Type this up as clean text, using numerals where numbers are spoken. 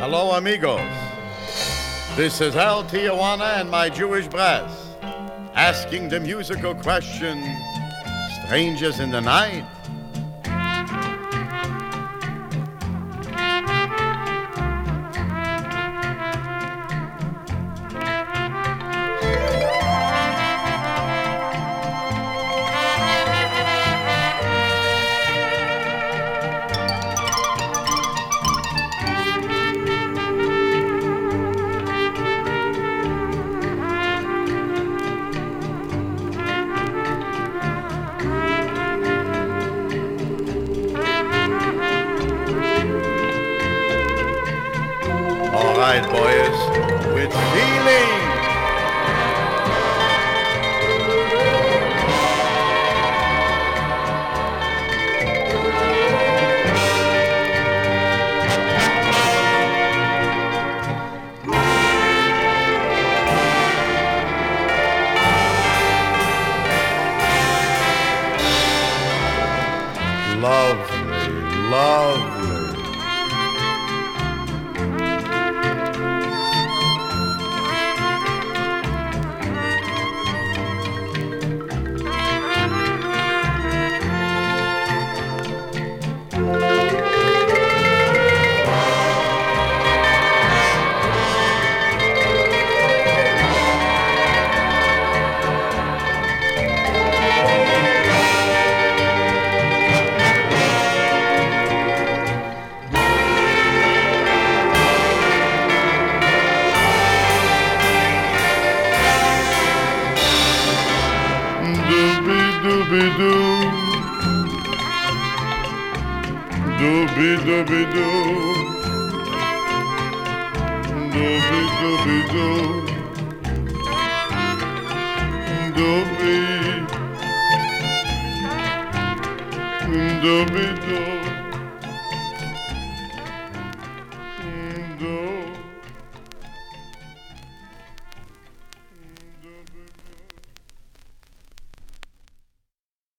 Hello, amigos. This is Al Tijuana and my Jewish brass asking the musical question, Strangers in the Night? All right, boys, with feeling. Lovely, lovely. Doobie-doobie-doo, doobie-doobie-doo, doobie-doobie-doo, doobie-doobie-doo.